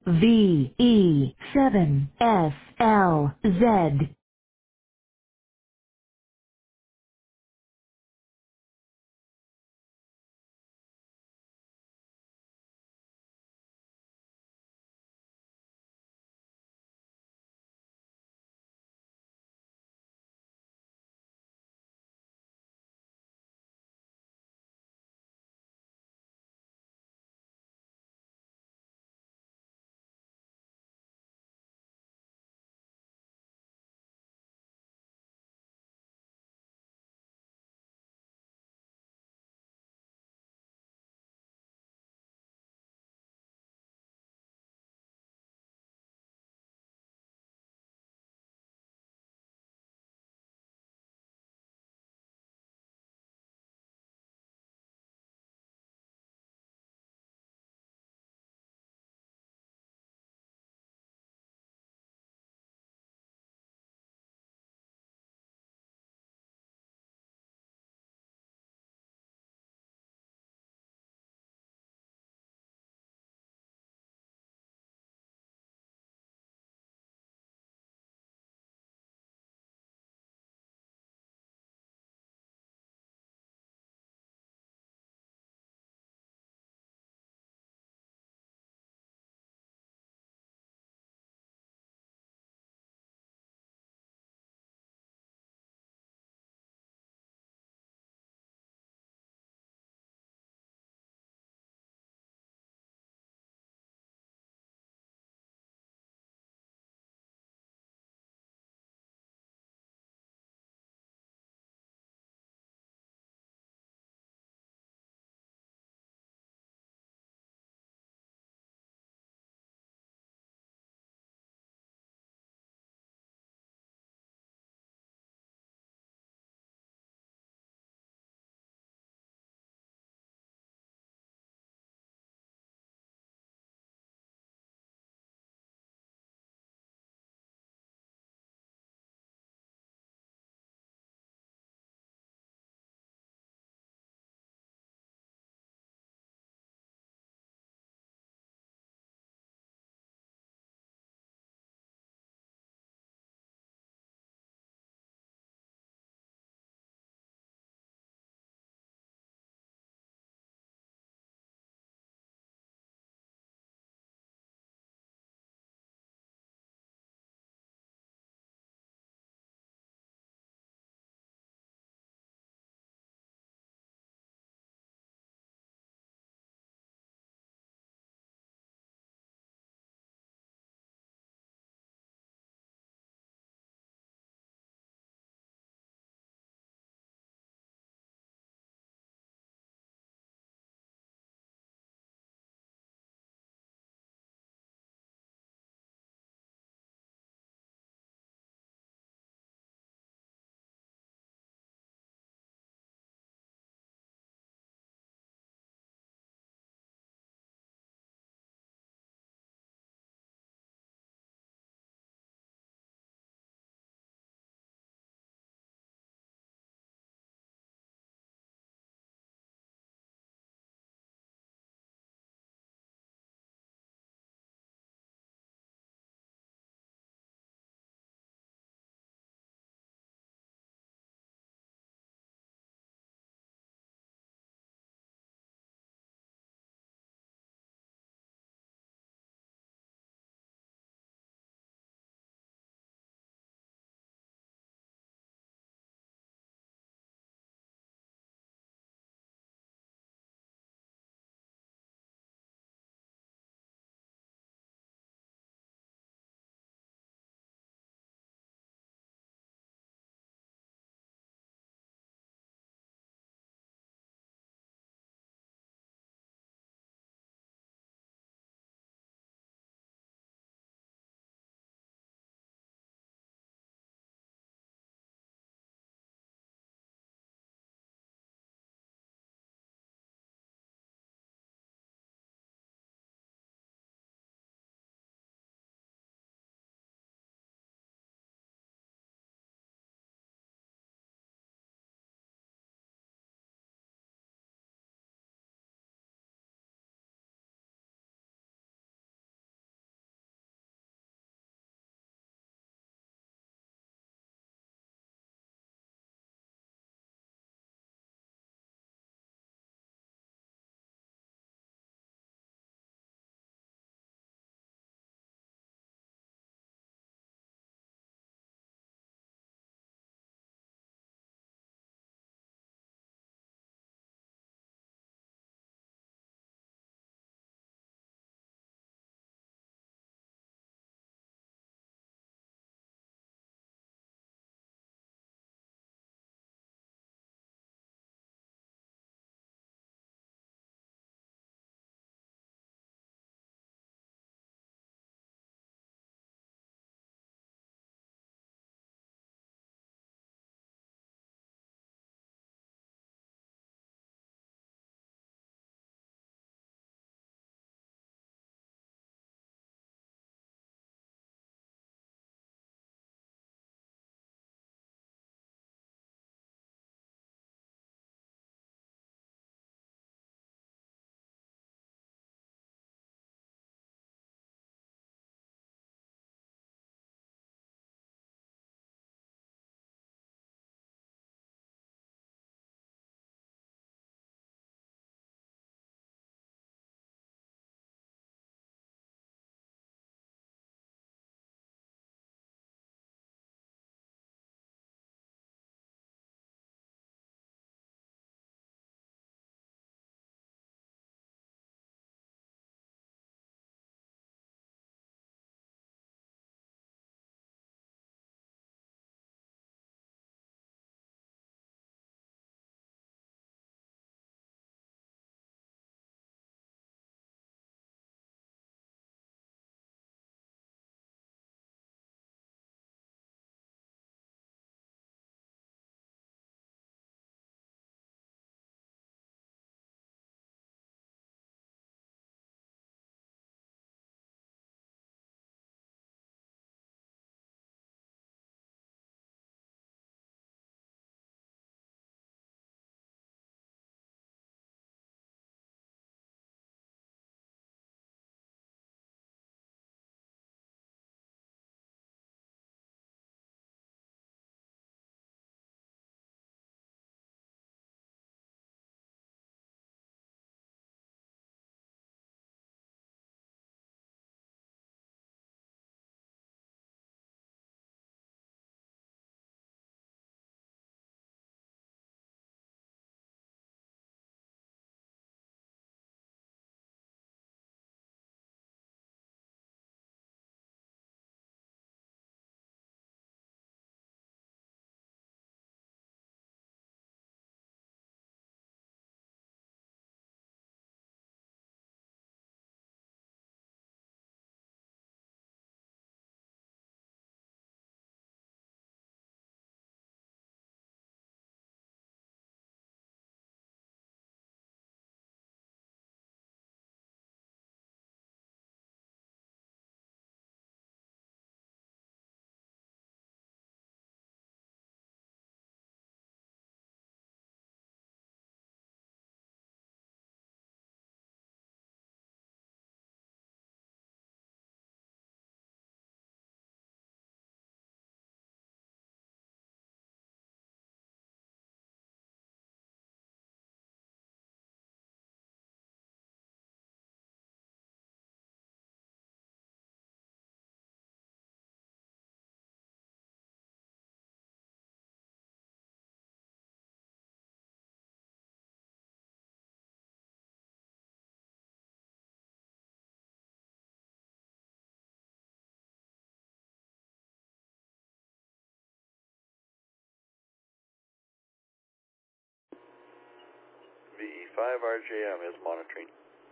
VE7SLZ. B5RJM is monitoring.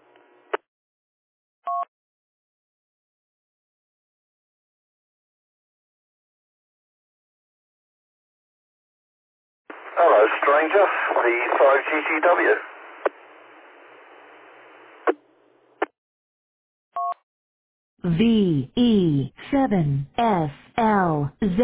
Hello, stranger. B5GTW. VE7SLZ.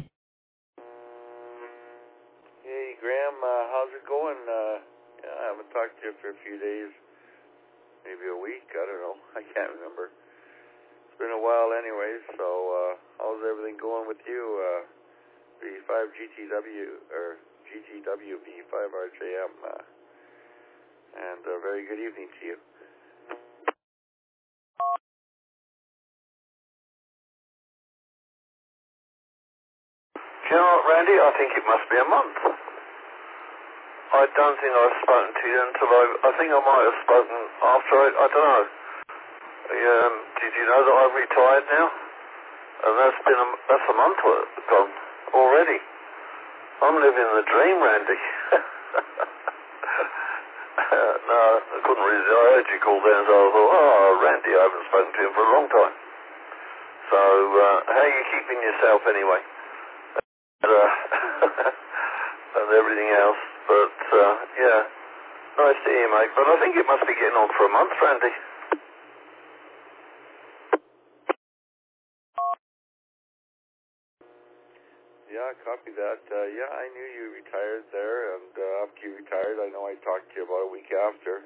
Hey, Graham, how's it going? Yeah, I haven't talked to you for a few days, maybe a week, I don't know, I can't remember. It's been a while anyways, so how's everything going with you? B5GTW, or GTW B5RJM, and a very good evening to you. Do you know what, Randy? I think it must be a month. I don't think I've spoken to you until I think I might have spoken after I don't know. Did you know that I've retired now? And that's a month gone already. I'm living the dream, Randy. No, I couldn't really. I heard you call down, so I thought, oh, Randy, I haven't spoken to him for a long time. So, how are you keeping yourself anyway? And everything else. But, yeah, nice to hear, mate. But I think it must be getting on for a month, Randy. Yeah, copy that. Yeah, I knew you retired there, and after you retired, I know I talked to you about a week after.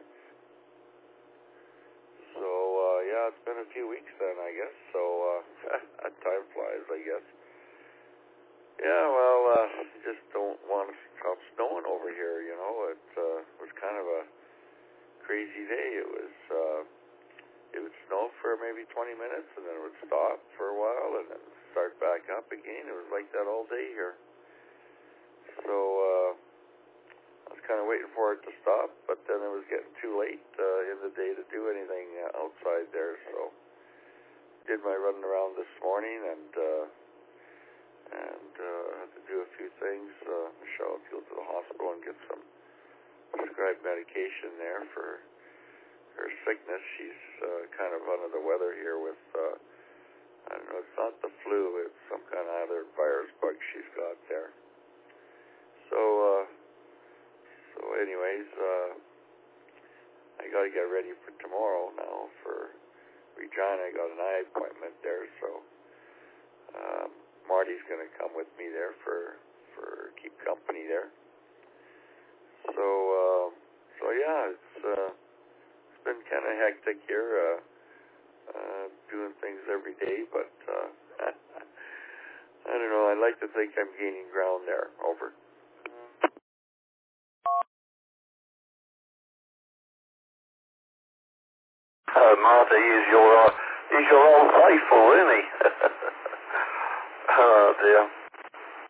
So, yeah, it's been a few weeks then, I guess. So, time flies, I guess. Yeah, well, just don't want to stop snowing over here, you know. It was kind of a crazy day. It would snow for maybe 20 minutes, and then it would stop for a while, and then start back up again. It was like that all day here. So, I was kind of waiting for it to stop, but then it was getting too late in the day to do anything outside there, so did my running around this morning, and had to do a few things. Michelle had to go to the hospital and get some prescribed medication there for her sickness. She's kind of under the weather here with, I don't know, it's not the flu, it's some kind of other virus bug she's got there. So anyways, I got to get ready for tomorrow now for Regina. I got an eye appointment there, so Marty's going to come with me there for keep company there. So yeah, it's been kind of hectic here, doing things every day, but I don't know. I like to think I'm gaining ground there. Over. Marty, he's your old faithful, isn't he? Oh, dear.